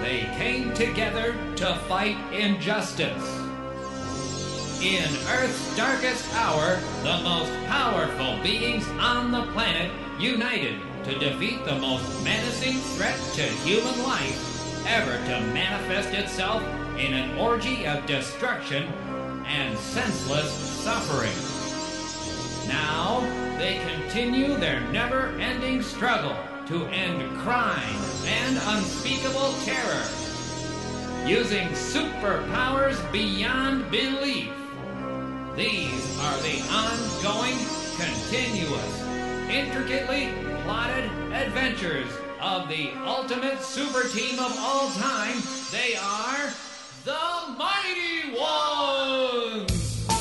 they came together to fight injustice. In Earth's darkest hour, the most powerful beings on the planet united to defeat the most menacing threat to human life ever to manifest itself in an orgy of destruction and senseless suffering. Now, they continue their never-ending struggle to end crime and unspeakable terror, using superpowers beyond belief. These are the ongoing, continuous, intricately plotted adventures of the ultimate super team of all time. They are the Mighty Ones!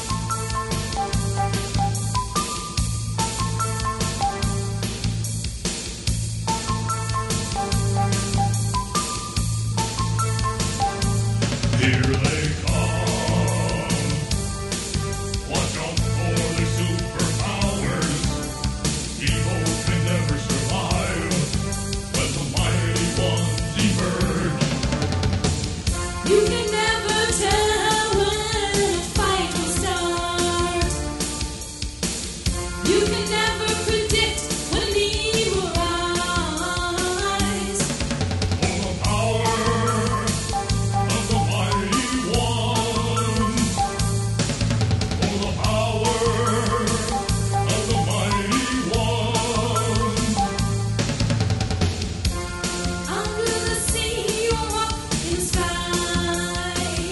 Here they come. Watch out for their superpowers. Evil can never survive when the mighty ones emerge. You can never tell when a fight will start. You can never predict when need will rise. For the power of the mighty ones. For the power of the mighty ones. Under the sea or up in the sky,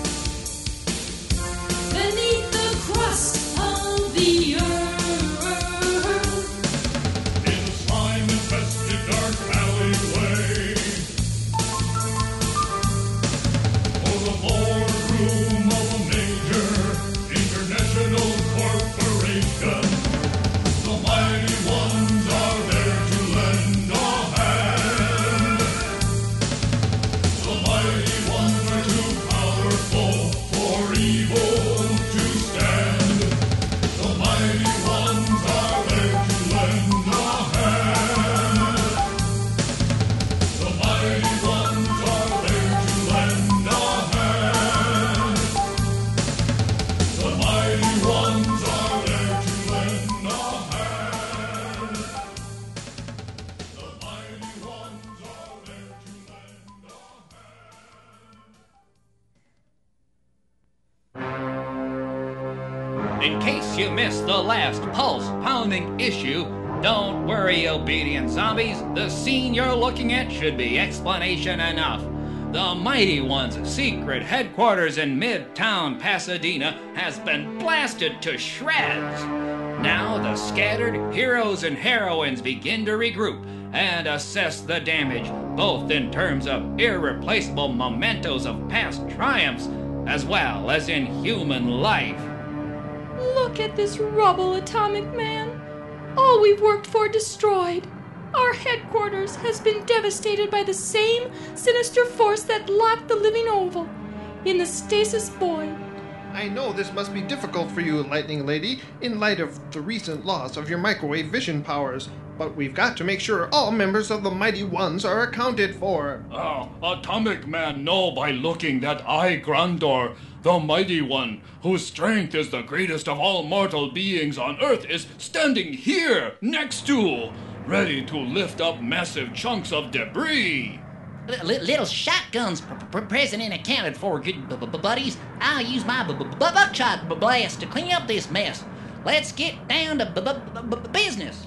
beneath the crust of the earth, In the slime-infested dark alleyway. Or the boardroom of a major international corporation. The mighty ones are there to lend a hand. The mighty ones are too powerful for evil to stand. The mighty ones are there to lend a hand. The mighty ones are there to lend a hand. The mighty ones are there to lend a hand. The mighty ones are there to lend a hand. In case you missed the last pulse-pounding issue, don't worry, obedient zombies. The scene you're looking at should be explanation enough. The Mighty Ones' secret headquarters in Midtown Pasadena has been blasted to shreds. Now the scattered heroes and heroines begin to regroup and assess the damage, both in terms of irreplaceable mementos of past triumphs, as well as in human life. Look at this rubble, Atomic Man. All we've worked for destroyed. Our headquarters has been devastated by the same sinister force that locked the living oval in the stasis void. I know this must be difficult for you, Lightning Lady, in light of the recent loss of your microwave vision powers, but we've got to make sure all members of the Mighty Ones are accounted for. Atomic Man know by looking that I, Grandor, the Mighty One, whose strength is the greatest of all mortal beings on Earth, is standing here, next to, ready to lift up massive chunks of debris. Little shotguns present and accounted for, good buddies. I'll use my buckshot blast to clean up this mess. Let's get down to business.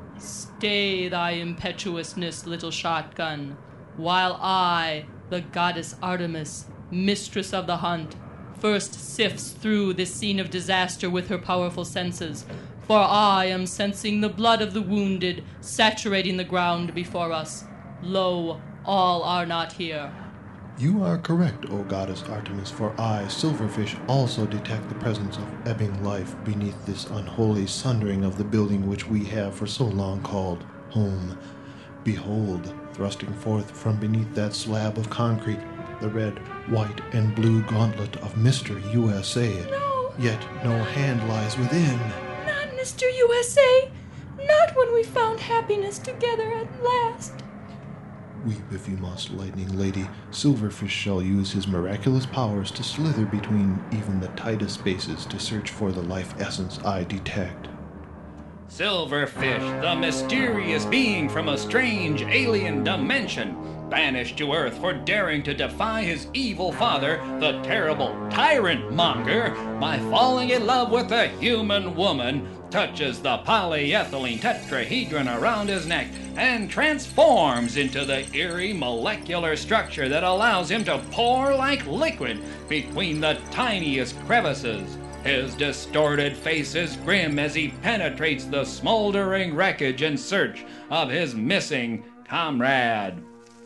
Stay thy impetuousness, little shotgun, while I, the goddess Artemis, mistress of the hunt, first sifts through this scene of disaster with her powerful senses, for I am sensing the blood of the wounded saturating the ground before us. Lo, all are not here. You are correct, O goddess Artemis, for I, Silverfish, also detect the presence of ebbing life beneath this unholy sundering of the building which we have for so long called home. Behold, thrusting forth from beneath that slab of concrete, the red, white, and blue gauntlet of Mr. USA. No. Yet no hand lies within. Not Mr. USA. Not when we found happiness together at last. Weep if you must, Lightning Lady. Silverfish shall use his miraculous powers to slither between even the tightest spaces to search for the life essence I detect. Silverfish, the mysterious being from a strange alien dimension, banished to Earth for daring to defy his evil father, the terrible tyrant monger, by falling in love with a human woman, touches the polyethylene tetrahedron around his neck and transforms into the eerie molecular structure that allows him to pour like liquid between the tiniest crevices. His distorted face is grim as he penetrates the smoldering wreckage in search of his missing comrade.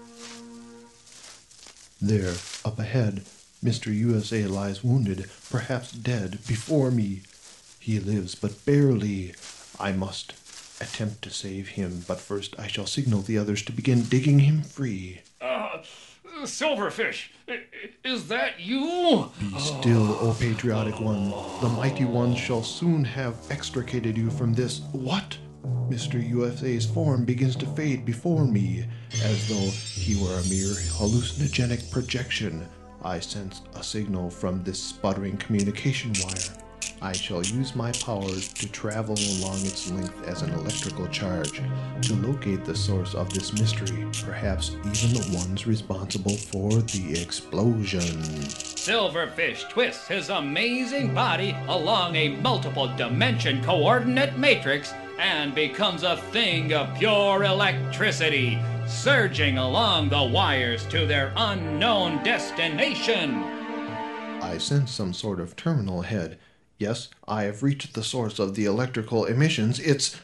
There, up ahead, Mr. USA lies wounded, perhaps dead, before me. He lives, but barely. I must attempt to save him, but first I shall signal the others to begin digging him free. Silverfish, is that you? Be still, O patriotic one. The mighty ones shall soon have extricated you from this. What? Mr. USA's form begins to fade before me, as though he were a mere hallucinogenic projection. I sense a signal from this sputtering communication wire. I shall use my powers to travel along its length as an electrical charge to locate the source of this mystery, perhaps even the ones responsible for the explosion. Silverfish twists his amazing body along a multiple dimension coordinate matrix and becomes a thing of pure electricity, surging along the wires to their unknown destination. I sense some sort of terminal ahead. Yes, I have reached the source of the electrical emissions.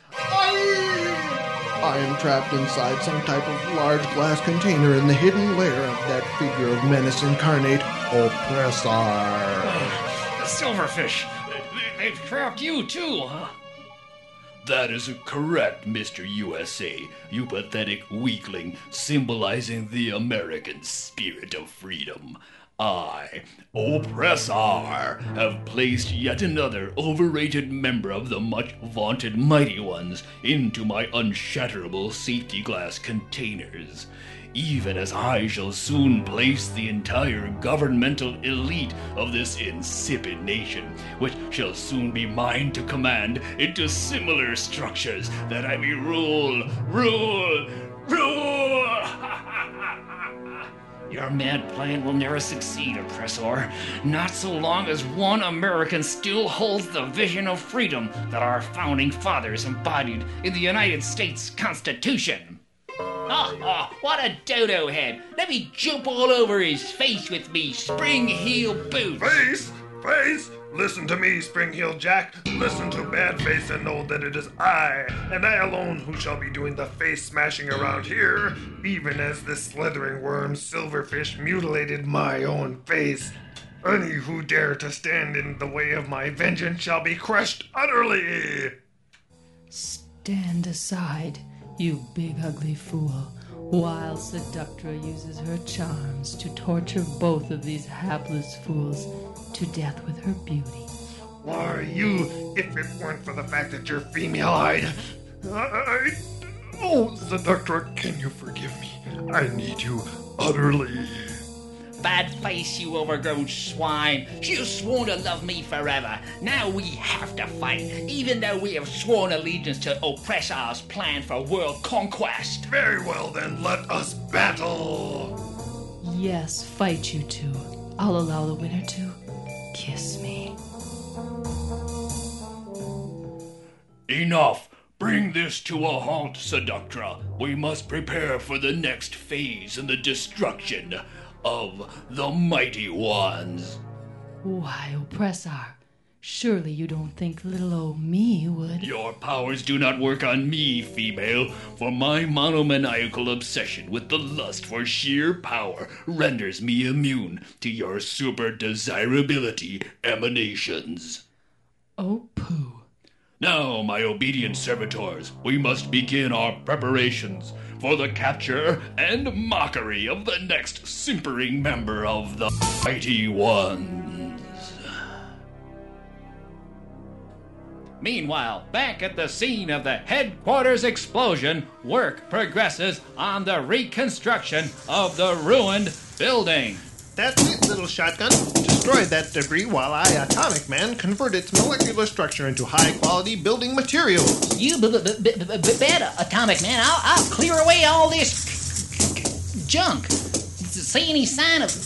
I am trapped inside some type of large glass container in the hidden lair of that figure of menace incarnate, Oppressor. Silverfish, they've trapped you too, huh? That is correct, Mr. USA, you pathetic weakling, symbolizing the American spirit of freedom. I, Oppressor, have placed yet another overrated member of the much-vaunted Mighty Ones into my unshatterable safety glass containers, even as I shall soon place the entire governmental elite of this insipid nation, which shall soon be mine to command, into similar structures that I may rule. Your mad plan will never succeed, Oppressor. Not so long as one American still holds the vision of freedom that our founding fathers embodied in the United States Constitution. What a dodo head! Let me jump all over his face with me spring heel boots! Face! Listen to me, Spring-Heel Jack. Listen to Badface and know that it is I, and I alone, who shall be doing the face smashing around here, even as this slithering worm Silverfish mutilated my own face. Any who dare to stand in the way of my vengeance shall be crushed utterly. Stand aside, you big ugly fool, while Seductra uses her charms to torture both of these hapless fools to death with her beauty. Why, you, if it weren't for the fact that you're female-eyed, Oh, Seductra, can you forgive me? I need you utterly. Bad face, you overgrown swine. You sworn to love me forever. Now we have to fight, even though we have sworn allegiance to Oppressor's plan for world conquest. Very well then, let us battle. Yes, fight you two. I'll allow the winner to kiss me. Enough! Bring this to a halt, Seductra. We must prepare for the next phase in the destruction of the Mighty Ones. Why, Oppressor, surely you don't think little old me would. Your powers do not work on me, female, for my monomaniacal obsession with the lust for sheer power renders me immune to your super desirability emanations. Oh, pooh. Now, my obedient servitors, we must begin our preparations for the capture and mockery of the next simpering member of the Mighty Ones. Meanwhile, back at the scene of the headquarters explosion, work progresses on the reconstruction of the ruined building. That's it, little shotgun. Destroy that debris while I, Atomic Man, convert its molecular structure into high-quality building materials. You better, Atomic Man. I'll clear away all this junk. See any sign of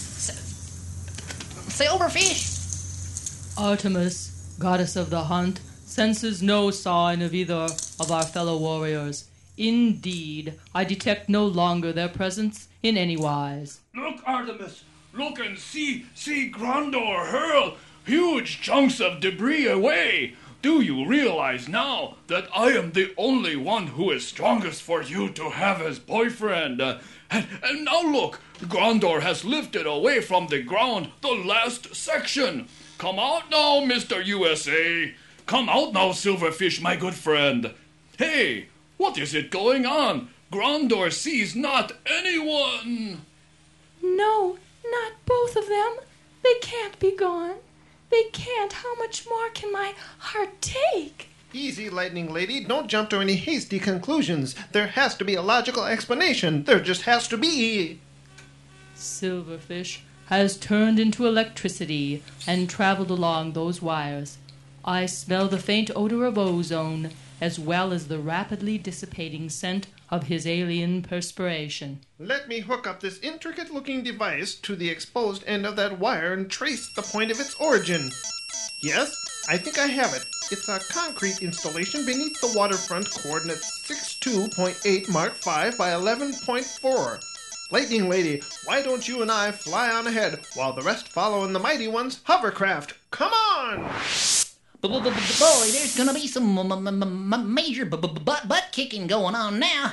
silverfish? Artemis, goddess of the hunt, senses no sign of either of our fellow warriors. Indeed, I detect no longer their presence in any wise. Look, Artemis! Look and see Grandor hurl huge chunks of debris away! Do you realize now that I am the only one who is strongest for you to have as boyfriend? And now look, Grandor has lifted away from the ground the last section. Come out now, Mr. USA. Come out now, Silverfish, my good friend. Hey, what is it going on? Grandor sees not anyone. No, not both of them. They can't be gone. They can't. How much more can my heart take? Easy, Lightning Lady. Don't jump to any hasty conclusions. There has to be a logical explanation. There just has to be. Silverfish has turned into electricity and traveled along those wires. I smell the faint odor of ozone, as well as the rapidly dissipating scent of his alien perspiration. Let me hook up this intricate-looking device to the exposed end of that wire and trace the point of its origin. Yes, I think I have it. It's a concrete installation beneath the waterfront coordinates 62.8 Mark 5 by 11.4. Lightning Lady, why don't you and I fly on ahead while the rest follow in the Mighty One's hovercraft? Come on! Boy, there's gonna be some major butt kicking going on now.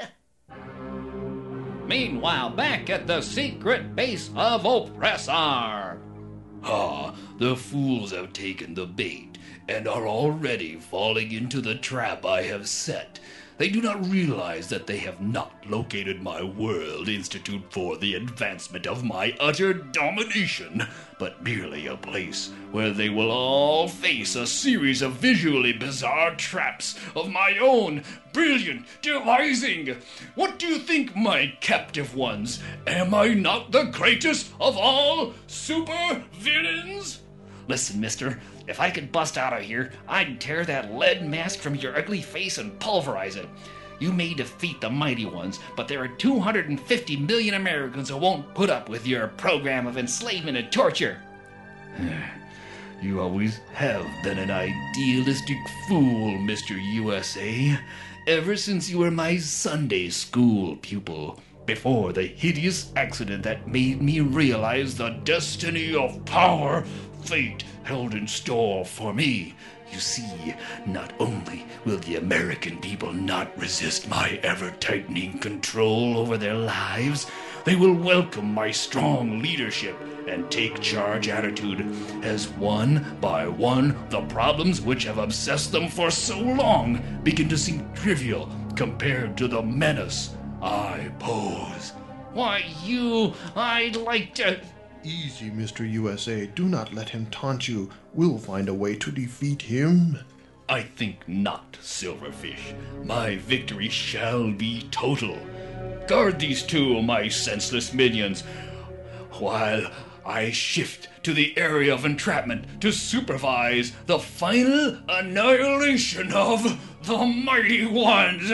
Meanwhile, back at the secret base of Oppressor. Ah, the fools have taken the bait and are already falling into the trap I have set. They do not realize that they have not located my World Institute for the advancement of my utter domination, but merely a place where they will all face a series of visually bizarre traps of my own brilliant devising. What do you think, my captive ones? Am I not the greatest of all super villains? Listen, mister, if I could bust out of here, I'd tear that lead mask from your ugly face and pulverize it. You may defeat the mighty ones, but there are 250 million Americans who won't put up with your program of enslavement and torture. You always have been an idealistic fool, Mr. USA, ever since you were my Sunday school pupil, before the hideous accident that made me realize the destiny of power fate held in store for me. You see, not only will the American people not resist my ever-tightening control over their lives, they will welcome my strong leadership and take charge attitude, as one by one the problems which have obsessed them for so long begin to seem trivial compared to the menace I pose. Why, I'd like to... Easy, Mr. USA. Do not let him taunt you. We'll find a way to defeat him. I think not, Silverfish. My victory shall be total. Guard these two, my senseless minions, while I shift to the area of entrapment to supervise the final annihilation of the Mighty Ones.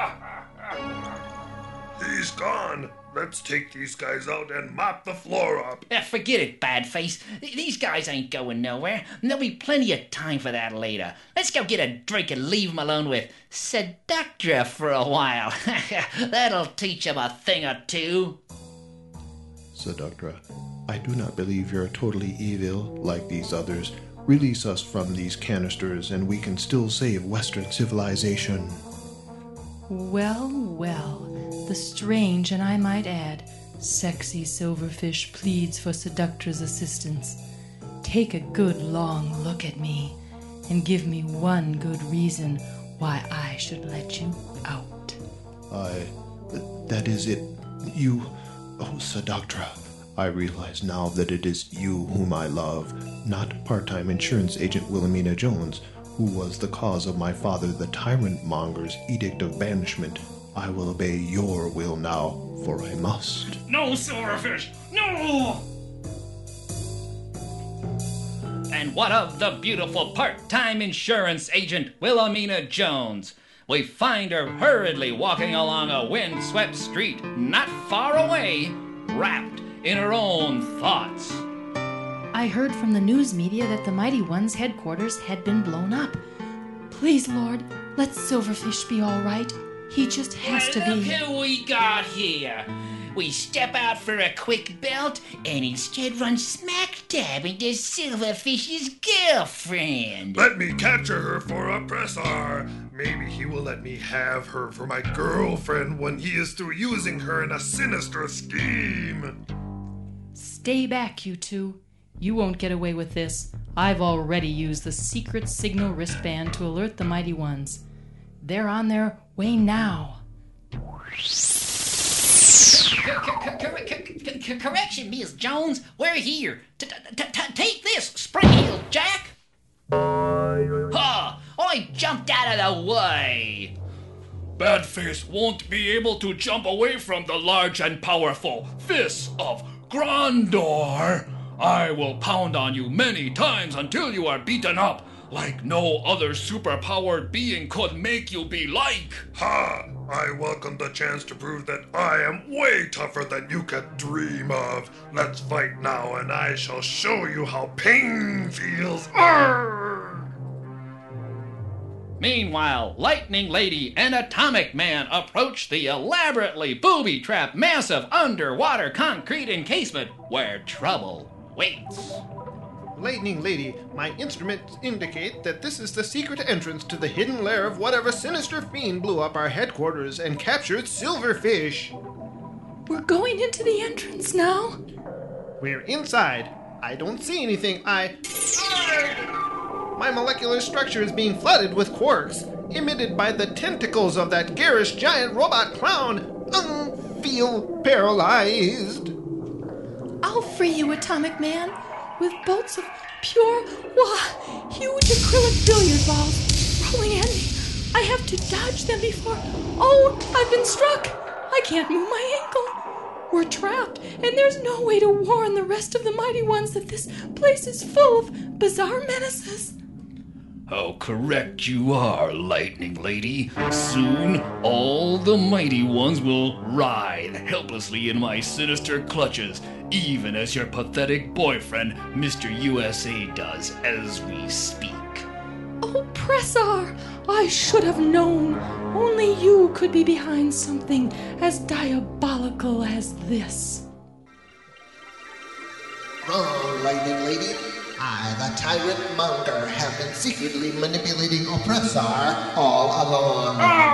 He's gone. Let's take these guys out and mop the floor up. Forget it, Badface. These guys ain't going nowhere. There'll be plenty of time for that later. Let's go get a drink and leave 'em alone with Seductra for a while. That'll teach 'em a thing or two. Seductra, I do not believe you're totally evil like these others. Release us from these canisters and we can still save Western civilization. Well, well, the strange, and I might add, sexy Silverfish pleads for Seductra's assistance. Take a good long look at me, and give me one good reason why I should let you out. That is it. You... Oh, Seductra. I realize now that it is you whom I love, not part-time insurance agent Wilhelmina Jones, who was the cause of my father the Tyrant Monger's edict of banishment. I will obey your will now, for I must. No, Silverfish! No! And what of the beautiful part-time insurance agent Wilhelmina Jones? We find her hurriedly walking along a wind-swept street not far away, wrapped in her own thoughts. I heard from the news media that the Mighty One's headquarters had been blown up. Please, Lord, let Silverfish be all right. He just has to Look be. who we got here. We step out for a quick belt and instead run smack dab into Silverfish's girlfriend. Let me capture her for a pressar. Maybe he will let me have her for my girlfriend when he is through using her in a sinister scheme. Stay back, you two. You won't get away with this. I've already used the secret signal wristband to alert the Mighty Ones. They're on their way now. Correction, Miss Jones. We're here. Take this, Spring-Heeled Jack. Ha! I jumped out of the way. Badface won't be able to jump away from the large and powerful fists of Grandor. I will pound on you many times until you are beaten up, like no other superpowered being could make you be like. Ha! I welcome the chance to prove that I am way tougher than you could dream of. Let's fight now, and I shall show you how pain feels. Arrgh! Meanwhile, Lightning Lady and Atomic Man approach the elaborately booby-trapped massive underwater concrete encasement where trouble waits. Lightning Lady, my instruments indicate that this is the secret entrance to the hidden lair of whatever sinister fiend blew up our headquarters and captured Silverfish. We're going into the entrance now. We're inside. I don't see anything. My molecular structure is being flooded with quarks, emitted by the tentacles of that garish giant robot clown. Feel paralyzed. I'll free you, Atomic Man, with bolts of pure, huge acrylic billiard balls rolling at me. I have to dodge them before. Oh, I've been struck. I can't move my ankle. We're trapped, and there's no way to warn the rest of the Mighty Ones that this place is full of bizarre menaces. How correct you are, Lightning Lady. Soon, all the Mighty Ones will writhe helplessly in my sinister clutches, even as your pathetic boyfriend, Mr. USA, does as we speak. Oh, Pressar, I should have known. Only you could be behind something as diabolical as this. Wrong, Lightning Lady. I, the Tyrant Monger, have been secretly manipulating Oppressor all along.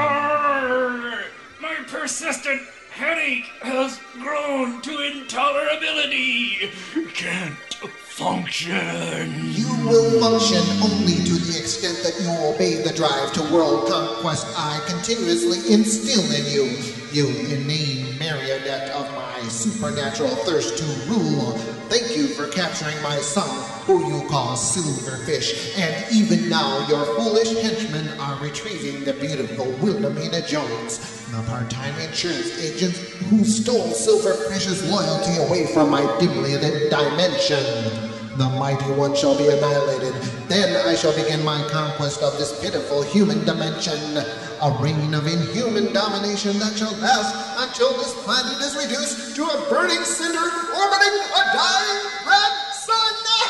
My persistent headache has grown to intolerability. Can't function. You will function only to the extent that you obey the drive to world conquest I continuously instill in you, you inane marionette of my supernatural thirst to rule. Thank you for capturing my son, who you call Silverfish, and even now your foolish henchmen are retrieving the beautiful Wilhelmina Jones, the part-time insurance agent who stole Silverfish's loyalty away from my dimly lit dimension. The Mighty One shall be annihilated. Then I shall begin my conquest of this pitiful human dimension, a reign of inhuman domination that shall last until this planet is reduced to a burning cinder orbiting a dying red sun.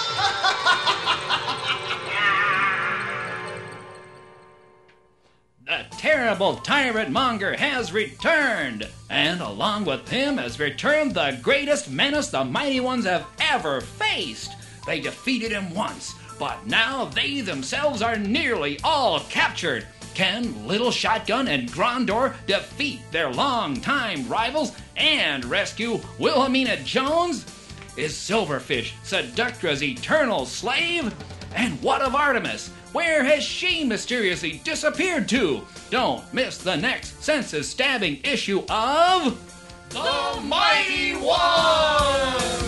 The terrible Tyrant Monger has returned, and along with him has returned the greatest menace the Mighty Ones have ever faced. They defeated him once, but now they themselves are nearly all captured. Can Little Shotgun and Grandor defeat their longtime rivals and rescue Wilhelmina Jones? Is Silverfish Seductra's eternal slave? And what of Artemis? Where has she mysteriously disappeared to? Don't miss the next senses-stabbing issue of... The Mighty One!